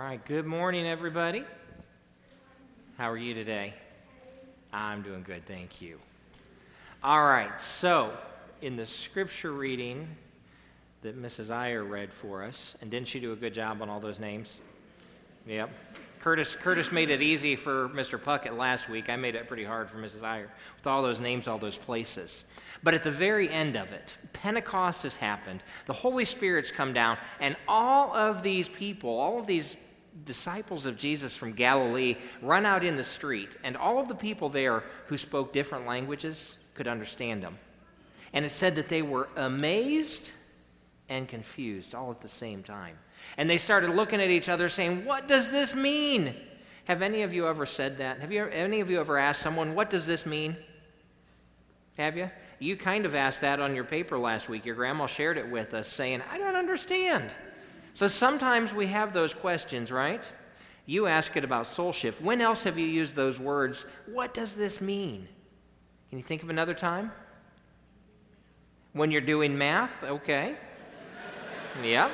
right, good morning, everybody. How are you today? I'm doing good, thank you. All right, so in the scripture reading that Mrs. Iyer read for us, and didn't she do a good job on all those names? Yep. Curtis made it easy for Mr. Puckett last week. I made it pretty hard for Mrs. Iyer with all those names, all those places. But at the very end of it, Pentecost has happened. The Holy Spirit's come down, and all of these people, all of these disciples of Jesus from Galilee run out in the street, and all of the people there who spoke different languages could understand them. And it said that they were amazed and confused all at the same time. And they started looking at each other saying, "What does this mean?" Have any of you ever said that? Any of you ever asked someone, "What does this mean?" Have you? You kind of asked that on your paper last week. Your grandma shared it with us saying, "I don't understand." So sometimes we have those questions, right? You ask it about Soul Shift. When else have you used those words? What does this mean? Can you think of another time? When you're doing math? Okay. Yep.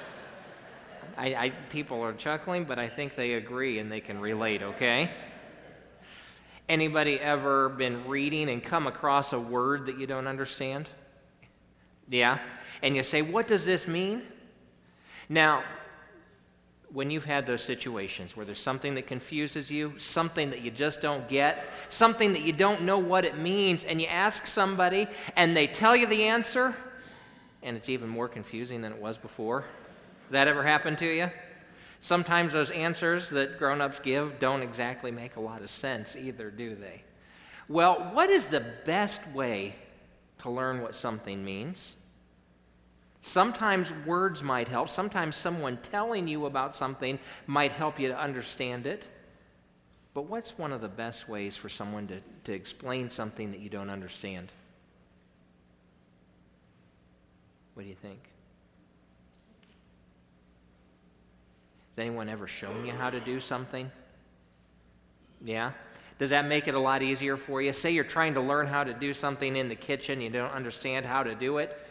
People are chuckling, but I think they agree and they can relate, okay? Anybody ever been reading and come across a word that you don't understand? Yeah? And you say, "What does this mean?" Now, when you've had those situations where there's something that confuses you, something that you just don't get, something that you don't know what it means, and you ask somebody and they tell you the answer, and it's even more confusing than it was before. That ever happened to you? Sometimes those answers that grown-ups give don't exactly make a lot of sense either, do they? Well, what is the best way to learn what something means? Sometimes words might help. Sometimes someone telling you about something might help you to understand it. But what's one of the best ways for someone to explain something that you don't understand? What do you think? Has anyone ever shown you how to do something? Yeah? Does that make it a lot easier for you? Say you're trying to learn how to do something in the kitchen, you don't understand how to do it.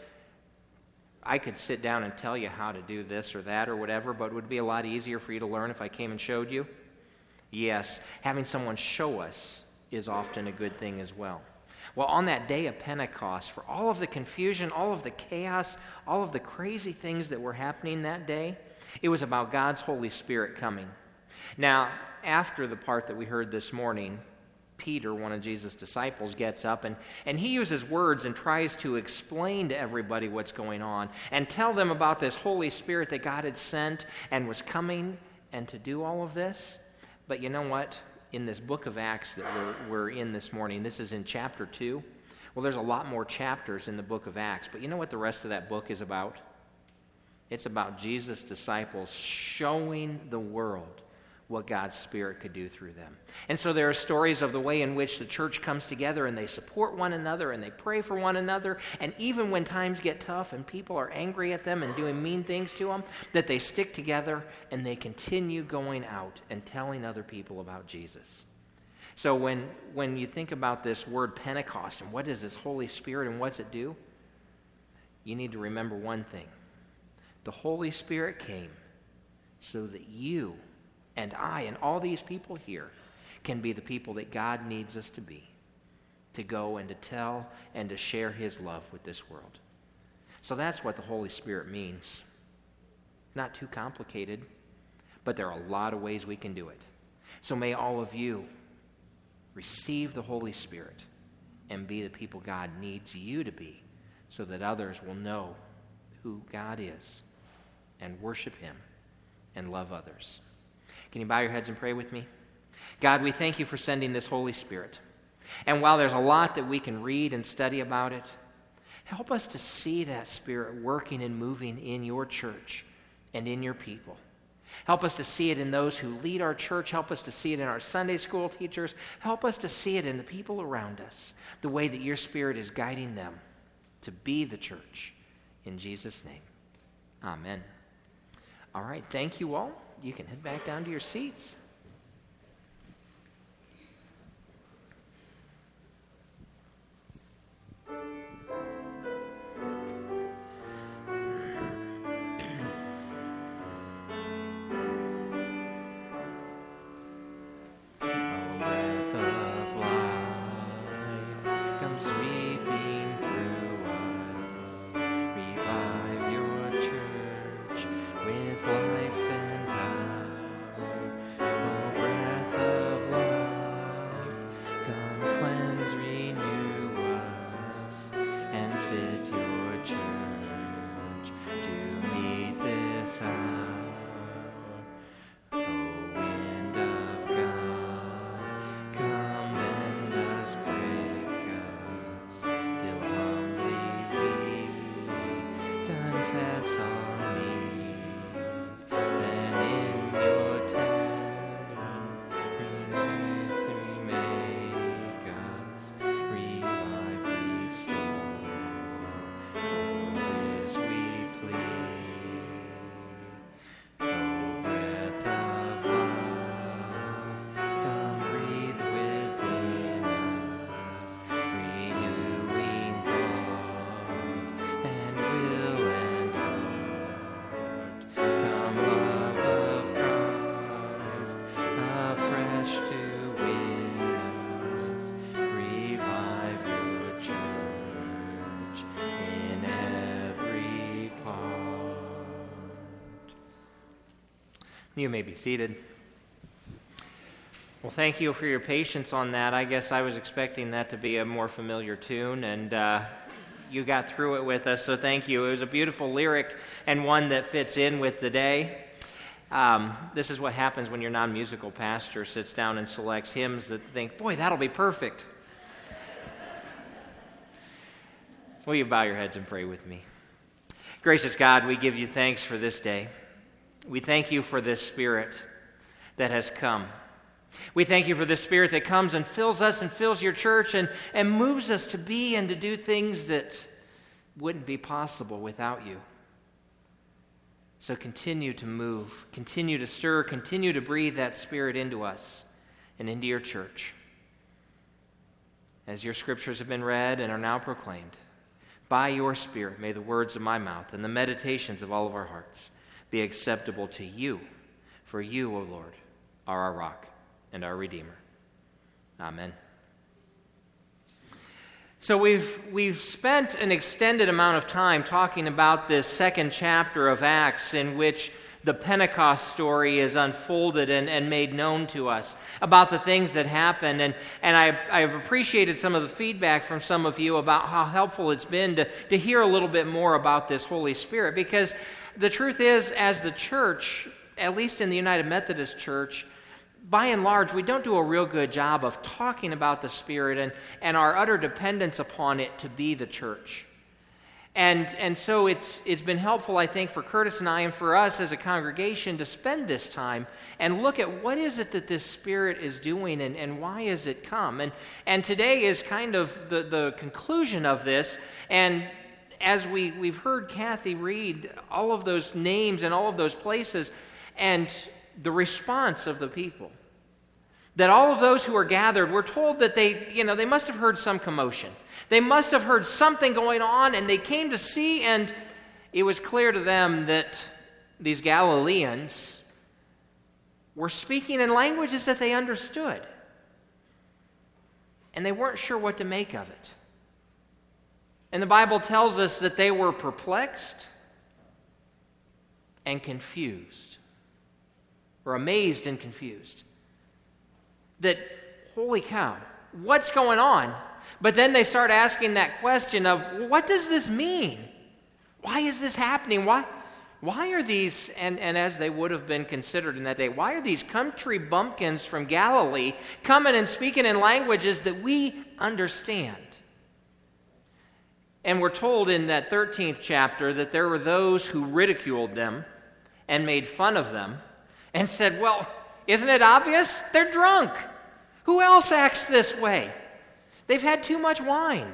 I could sit down and tell you how to do this or that or whatever, but would it be a lot easier for you to learn if I came and showed you? Yes. Having someone show us is often a good thing as well. Well, on that day of Pentecost, for all of the confusion, all of the chaos, all of the crazy things that were happening that day, it was about God's Holy Spirit coming. Now, after the part that we heard this morning, Peter, one of Jesus' disciples, gets up and he uses words and tries to explain to everybody what's going on and tell them about this Holy Spirit that God had sent and was coming and to do all of this. But you know what? In this book of Acts that we're in this morning, this is in chapter 2. Well, there's a lot more chapters in the book of Acts, but you know what the rest of that book is about? It's about Jesus' disciples showing the world what God's Spirit could do through them. And so there are stories of the way in which the church comes together and they support one another and they pray for one another, and even when times get tough and people are angry at them and doing mean things to them, that they stick together and they continue going out and telling other people about Jesus. So when you think about this word Pentecost and what is this Holy Spirit and what's it do, you need to remember one thing. The Holy Spirit came so that you and I and all these people here can be the people that God needs us to be, to go and to tell and to share His love with this world. So that's what the Holy Spirit means. Not too complicated, but there are a lot of ways we can do it. So may all of you receive the Holy Spirit and be the people God needs you to be, so that others will know who God is and worship Him and love others. Can you bow your heads and pray with me? God, we thank you for sending this Holy Spirit. And while there's a lot that we can read and study about it, help us to see that Spirit working and moving in your church and in your people. Help us to see it in those who lead our church. Help us to see it in our Sunday school teachers. Help us to see it in the people around us, the way that your Spirit is guiding them to be the church. In Jesus' name, amen. All right, thank you all. You can head back down to your seats. You may be seated. Well, thank you for your patience on that. I guess I was expecting that to be a more familiar tune, and you got through it with us, so thank you. It was a beautiful lyric and one that fits in with the day. This is what happens when your non-musical pastor sits down and selects hymns that think, boy, that'll be perfect. Will you bow your heads and pray with me? Gracious God, we give you thanks for this day. We thank you for this Spirit that has come. We thank you for this Spirit that comes and fills us and fills your church and moves us to be and to do things that wouldn't be possible without you. So continue to move, continue to stir, continue to breathe that Spirit into us and into your church. As your scriptures have been read and are now proclaimed, by your Spirit may the words of my mouth and the meditations of all of our hearts be acceptable to you, for you, O Lord, are our rock and our Redeemer. Amen. So we've spent an extended amount of time talking about this second chapter of Acts in which the Pentecost story is unfolded and made known to us, about the things that happened. And I've appreciated some of the feedback from some of you about how helpful it's been to hear a little bit more about this Holy Spirit. Because the truth is, as the church, at least in the United Methodist Church, by and large, we don't do a real good job of talking about the Spirit and our utter dependence upon it to be the church. And so it's been helpful, I think, for Curtis and I and for us as a congregation to spend this time and look at what is it that this Spirit is doing and why has it come. And today is kind of the conclusion of this. And as we've heard Kathy read all of those names and all of those places and the response of the people, that all of those who were gathered were told that they must have heard some commotion. They must have heard something going on, and they came to see, and it was clear to them that these Galileans were speaking in languages that they understood. And they weren't sure what to make of it. And the Bible tells us that they were perplexed and confused, or amazed and confused. That, holy cow, what's going on? But then they start asking that question of, what does this mean? Why is this happening? Why are these, and as they would have been considered in that day, why are these country bumpkins from Galilee coming and speaking in languages that we understand? And we're told in that 13th chapter that there were those who ridiculed them and made fun of them and said, well, isn't it obvious? They're drunk. Who else acts this way? They've had too much wine.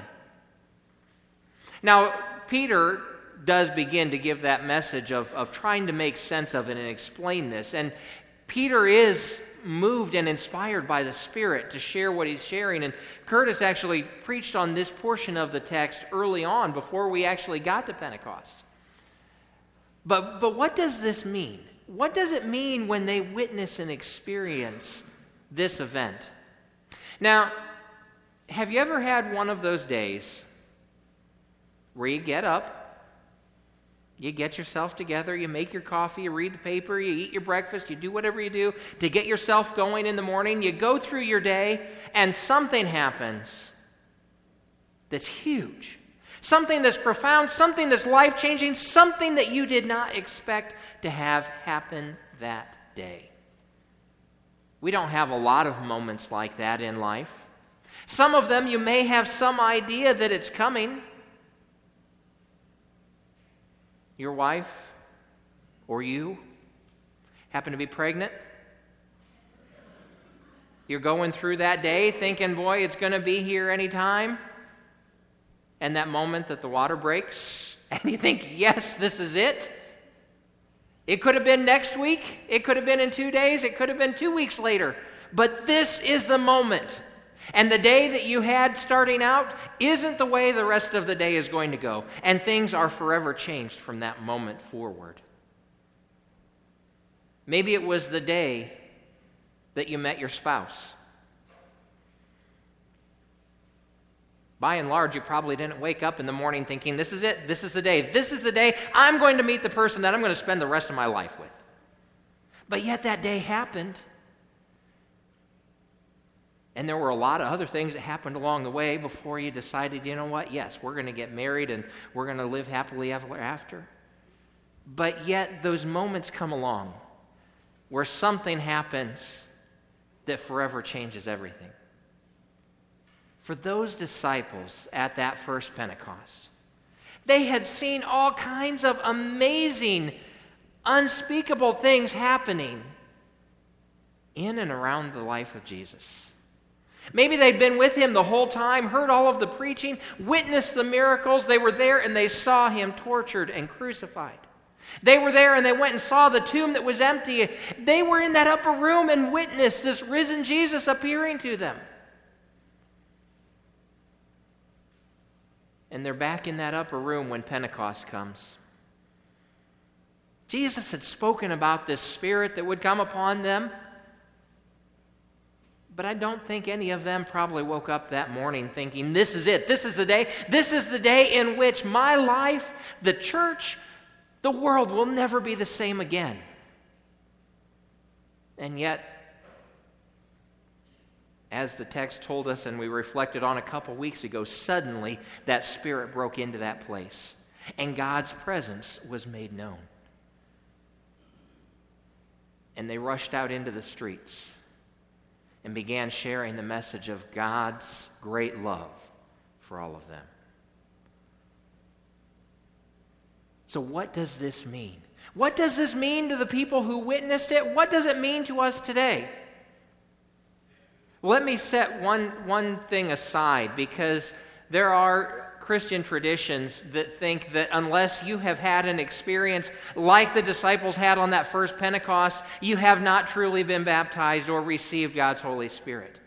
Now, Peter does begin to give that message of trying to make sense of it and explain this. And Peter is moved and inspired by the Spirit to share what he's sharing. And Curtis actually preached on this portion of the text early on before we actually got to Pentecost. But what does this mean? What does it mean when they witness and experience this event? Now, have you ever had one of those days where you get up, you get yourself together, you make your coffee, you read the paper, you eat your breakfast, you do whatever you do to get yourself going in the morning, you go through your day, and something happens that's huge, something that's profound, something that's life-changing, something that you did not expect to have happen that day. We don't have a lot of moments like that in life. Some of them you may have some idea that it's coming. Your wife or you happen to be pregnant. You're going through that day thinking, boy, it's going to be here anytime. And that moment that the water breaks, and you think, yes, this is it. It could have been next week. It could have been in 2 days. It could have been 2 weeks later. But this is the moment. And the day that you had starting out isn't the way the rest of the day is going to go. And things are forever changed from that moment forward. Maybe it was the day that you met your spouse. By and large, you probably didn't wake up in the morning thinking, this is it, this is the day I'm going to meet the person that I'm going to spend the rest of my life with. But yet that day happened. And there were a lot of other things that happened along the way before you decided, you know what, yes, we're going to get married and we're going to live happily ever after. But yet those moments come along where something happens that forever changes everything. For those disciples at that first Pentecost, they had seen all kinds of amazing, unspeakable things happening in and around the life of Jesus. Maybe they'd been with him the whole time, heard all of the preaching, witnessed the miracles. They were there and they saw him tortured and crucified. They were there and they went and saw the tomb that was empty. They were in that upper room and witnessed this risen Jesus appearing to them. And they're back in that upper room when Pentecost comes. Jesus had spoken about this Spirit that would come upon them. But I don't think any of them probably woke up that morning thinking, this is it. This is the day. This is the day in which my life, the church, the world will never be the same again. And yet, as the text told us and we reflected on a couple weeks ago, suddenly that Spirit broke into that place and God's presence was made known. And they rushed out into the streets and began sharing the message of God's great love for all of them. So what does this mean? What does this mean to the people who witnessed it? What does it mean to us today? Well, let me set one thing aside, because there are Christian traditions that think that unless you have had an experience like the disciples had on that first Pentecost, you have not truly been baptized or received God's Holy Spirit.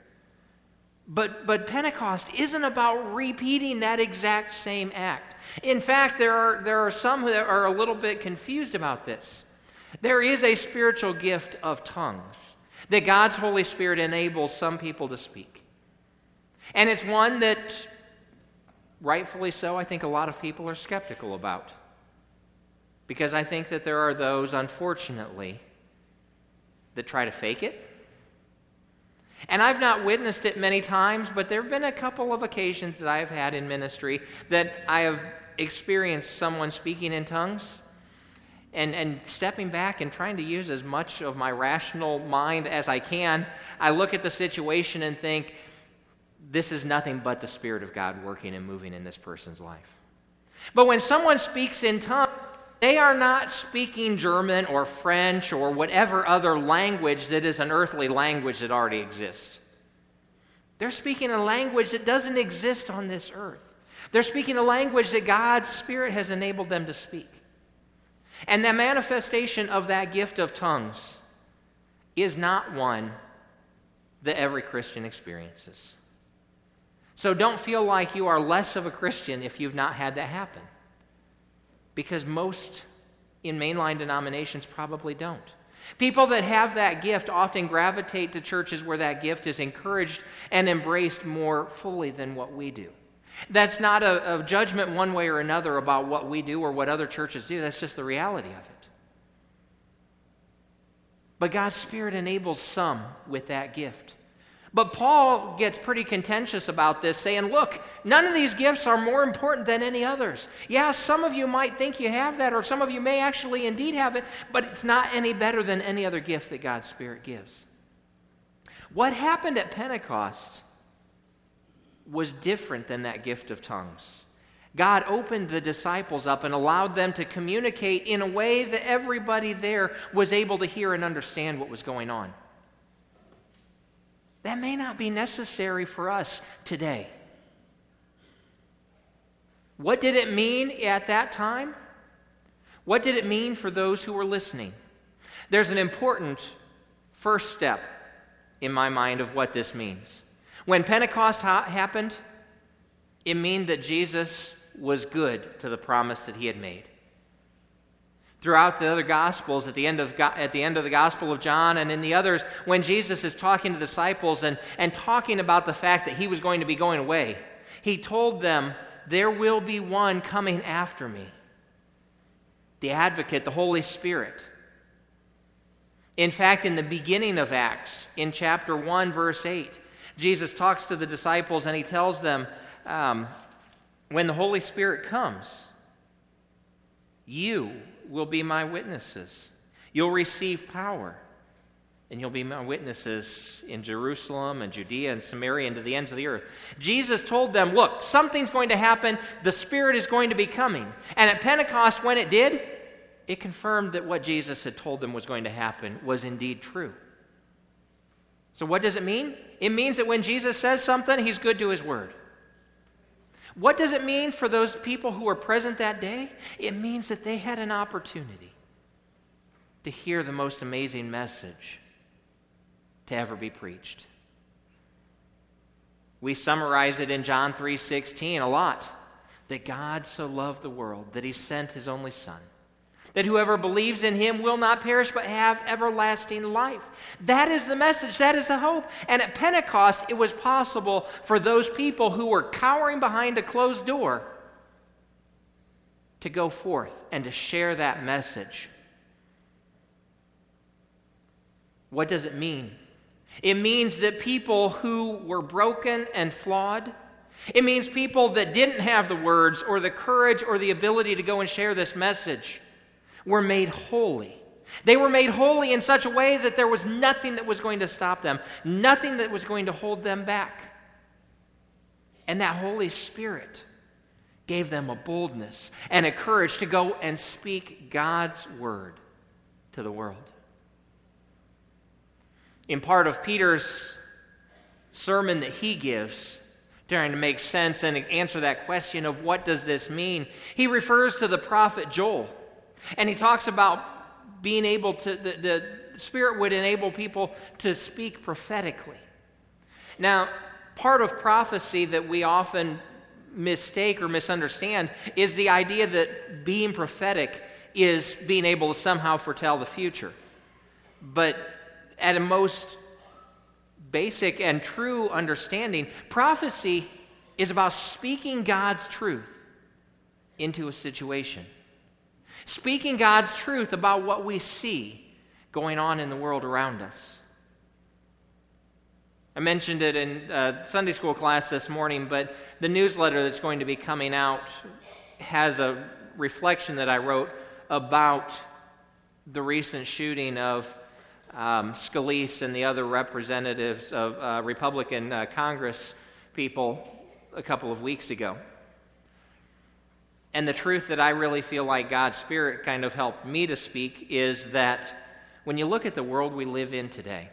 But Pentecost isn't about repeating that exact same act. In fact, there are some that are a little bit confused about this. There is a spiritual gift of tongues that God's Holy Spirit enables some people to speak. And it's one that, rightfully so, I think a lot of people are skeptical about. Because I think that there are those, unfortunately, that try to fake it. And I've not witnessed it many times, but there have been a couple of occasions that I have had in ministry that I have experienced someone speaking in tongues and stepping back and trying to use as much of my rational mind as I can. I look at the situation and think, this is nothing but the Spirit of God working and moving in this person's life. But when someone speaks in tongues, they are not speaking German or French or whatever other language that is an earthly language that already exists. They're speaking a language that doesn't exist on this earth. They're speaking a language that God's Spirit has enabled them to speak. And the manifestation of that gift of tongues is not one that every Christian experiences. So don't feel like you are less of a Christian if you've not had that happen. Because most in mainline denominations probably don't. People that have that gift often gravitate to churches where that gift is encouraged and embraced more fully than what we do. That's not a judgment one way or another about what we do or what other churches do. That's just the reality of it. But God's Spirit enables some with that gift. But Paul gets pretty contentious about this, saying, look, none of these gifts are more important than any others. Yeah, some of you might think you have that, or some of you may actually indeed have it, but it's not any better than any other gift that God's Spirit gives. What happened at Pentecost was different than that gift of tongues. God opened the disciples up and allowed them to communicate in a way that everybody there was able to hear and understand what was going on. That may not be necessary for us today. What did it mean at that time? What did it mean for those who were listening? There's an important first step in my mind of what this means. When Pentecost happened, it meant that Jesus was good to the promise that he had made. Throughout the other Gospels, at the end of the Gospel of John and in the others, when Jesus is talking to the disciples and talking about the fact that he was going to be going away, he told them, there will be one coming after me, the Advocate, the Holy Spirit. In fact, in the beginning of Acts, in chapter 1, verse 8, Jesus talks to the disciples and he tells them, when the Holy Spirit comes, you will be my witnesses. You'll receive power, and you'll be my witnesses in Jerusalem and Judea and Samaria and to the ends of the earth. Jesus told them, look, something's going to happen. The Spirit is going to be coming. And at Pentecost, when it did, it confirmed that what Jesus had told them was going to happen was indeed true. So what does it mean? It means that when Jesus says something, he's good to his word. What does it mean for those people who were present that day? It means that they had an opportunity to hear the most amazing message to ever be preached. We summarize it in John 3:16 a lot, that God so loved the world that he sent his only Son, that whoever believes in him will not perish but have everlasting life. That is the message. That is the hope. And at Pentecost, it was possible for those people who were cowering behind a closed door to go forth and to share that message. What does it mean? It means that people who were broken and flawed, it means people that didn't have the words or the courage or the ability to go and share this message, were made holy. They were made holy in such a way that there was nothing that was going to stop them, nothing that was going to hold them back. And that Holy Spirit gave them a boldness and a courage to go and speak God's word to the world. In part of Peter's sermon that he gives, trying to make sense and answer that question of what does this mean, he refers to the prophet Joel. And he talks about being able to, the Spirit would enable people to speak prophetically. Now, part of prophecy that we often mistake or misunderstand is the idea that being prophetic is being able to somehow foretell the future. But at a most basic and true understanding, prophecy is about speaking God's truth into a situation. Speaking God's truth about what we see going on in the world around us. I mentioned it in Sunday school class this morning, but the newsletter that's going to be coming out has a reflection that I wrote about the recent shooting of Scalise and the other representatives of Republican Congress people a couple of weeks ago. And the truth that I really feel like God's Spirit kind of helped me to speak is that when you look at the world we live in today,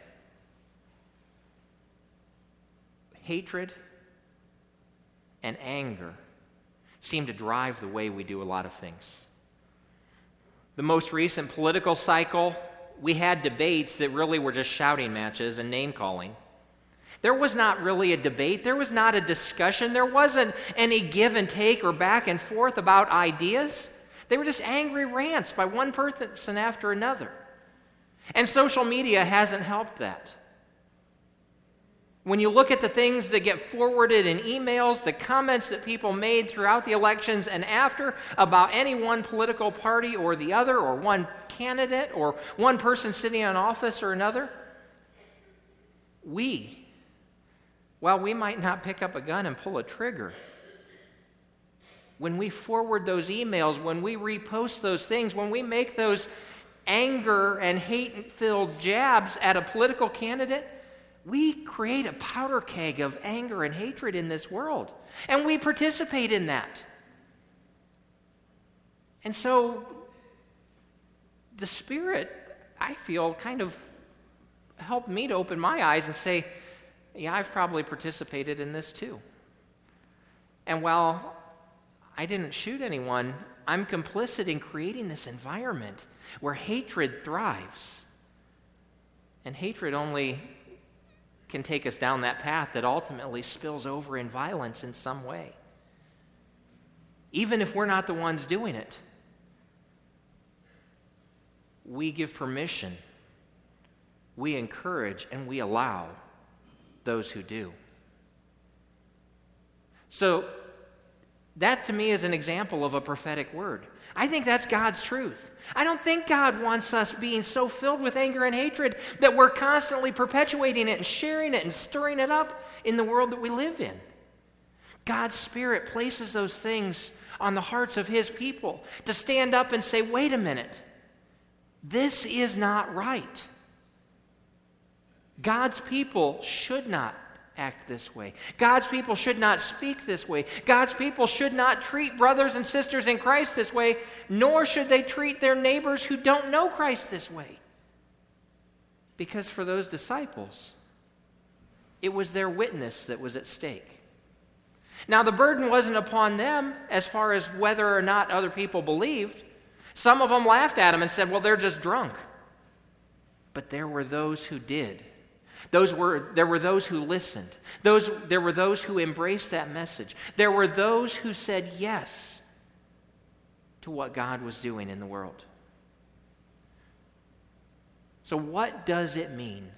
hatred and anger seem to drive the way we do a lot of things. The most recent political cycle, we had debates that really were just shouting matches and name-calling. There was not really a debate. There was not a discussion. There wasn't any give and take or back and forth about ideas. They were just angry rants by one person after another. And social media hasn't helped that. When you look at the things that get forwarded in emails, the comments that people made throughout the elections and after about any one political party or the other, or one candidate, or one person sitting in office or another, while we might not pick up a gun and pull a trigger, when we forward those emails, when we repost those things, when we make those anger and hate-filled jabs at a political candidate, we create a powder keg of anger and hatred in this world. And we participate in that. And so the Spirit, I feel, kind of helped me to open my eyes and say, yeah, I've probably participated in this too. And while I didn't shoot anyone, I'm complicit in creating this environment where hatred thrives. And hatred only can take us down that path that ultimately spills over in violence in some way. Even if we're not the ones doing it, we give permission, we encourage, and we allow those who do. So, That to me is an example of a prophetic word. I think that's God's truth. I don't think God wants us being so filled with anger and hatred that we're constantly perpetuating it and sharing it and stirring it up in the world that we live in. God's Spirit places those things on the hearts of His people to stand up and say, wait a minute, this is not right. God's people should not act this way. God's people should not speak this way. God's people should not treat brothers and sisters in Christ this way, nor should they treat their neighbors who don't know Christ this way. Because for those disciples, it was their witness that was at stake. Now, the burden wasn't upon them as far as whether or not other people believed. Some of them laughed at them and said, well, they're just drunk. But there were those who did. There were those who listened. There were those who embraced that message. There were those who said yes to what God was doing in the world. So what does it mean?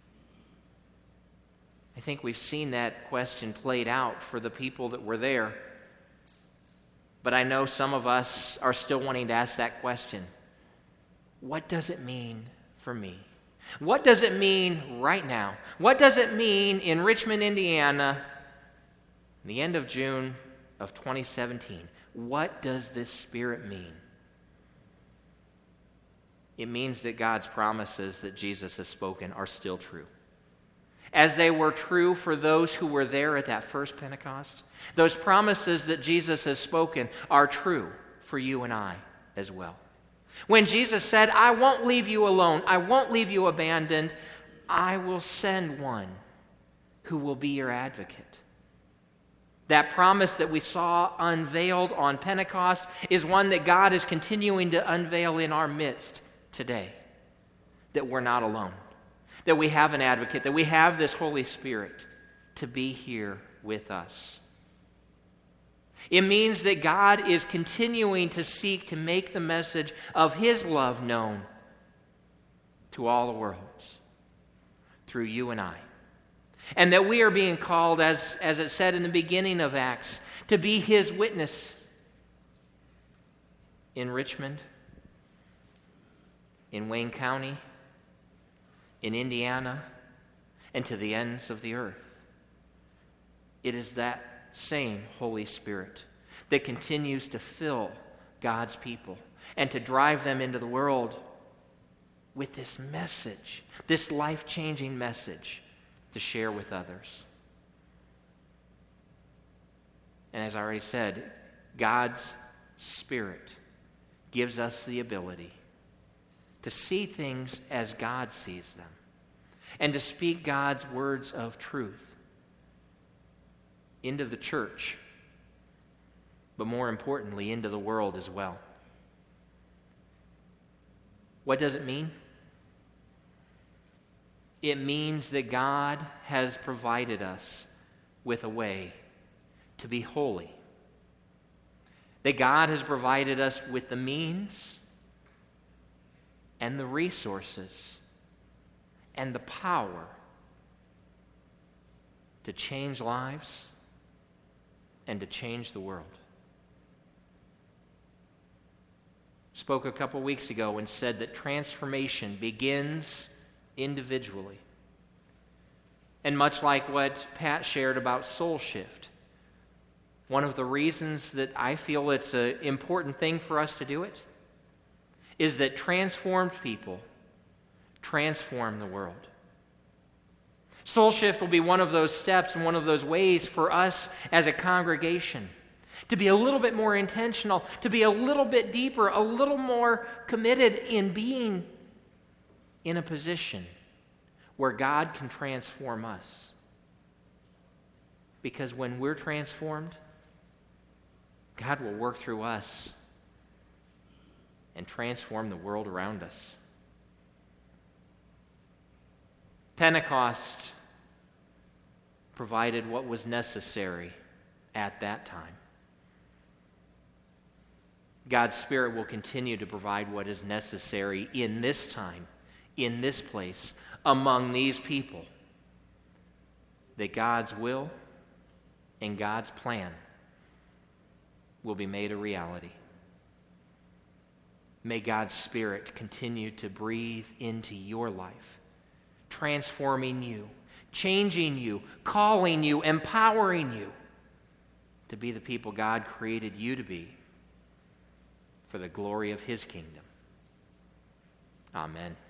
I think we've seen that question played out for the people that were there. But I know some of us are still wanting to ask that question. What does it mean for me? What does it mean right now? What does it mean in Richmond, Indiana, the end of June of 2017? What does this Spirit mean? It means that God's promises that Jesus has spoken are still true. As they were true for those who were there at that first Pentecost, those promises that Jesus has spoken are true for you and I as well. When Jesus said, I won't leave you alone, I won't leave you abandoned, I will send one who will be your advocate. That promise that we saw unveiled on Pentecost is one that God is continuing to unveil in our midst today. That we're not alone. That we have an advocate. That we have this Holy Spirit to be here with us. It means that God is continuing to seek to make the message of His love known to all the worlds through you and I. And that we are being called, as it said in the beginning of Acts, to be His witness in Richmond, in Wayne County, in Indiana, and to the ends of the earth. It is that same Holy Spirit that continues to fill God's people and to drive them into the world with this message, this life-changing message to share with others. And as I already said, God's Spirit gives us the ability to see things as God sees them and to speak God's words of truth into the church, but more importantly, into the world as well. What does it mean? It means that God has provided us with a way to be holy. That God has provided us with the means and the resources and the power to change lives and to change the world. Spoke a couple weeks ago and said that transformation begins individually. And much like what Pat shared about Soul Shift, one of the reasons that I feel it's an important thing for us to do it is that transformed people transform the world. Soul Shift will be one of those steps and one of those ways for us as a congregation to be a little bit more intentional, to be a little bit deeper, a little more committed in being in a position where God can transform us. Because when we're transformed, God will work through us and transform the world around us. Pentecost provided what was necessary at that time. God's Spirit will continue to provide what is necessary in this time, in this place, among these people, that God's will and God's plan will be made a reality. May God's Spirit continue to breathe into your life, transforming you, changing you, calling you, empowering you to be the people God created you to be for the glory of His kingdom. Amen.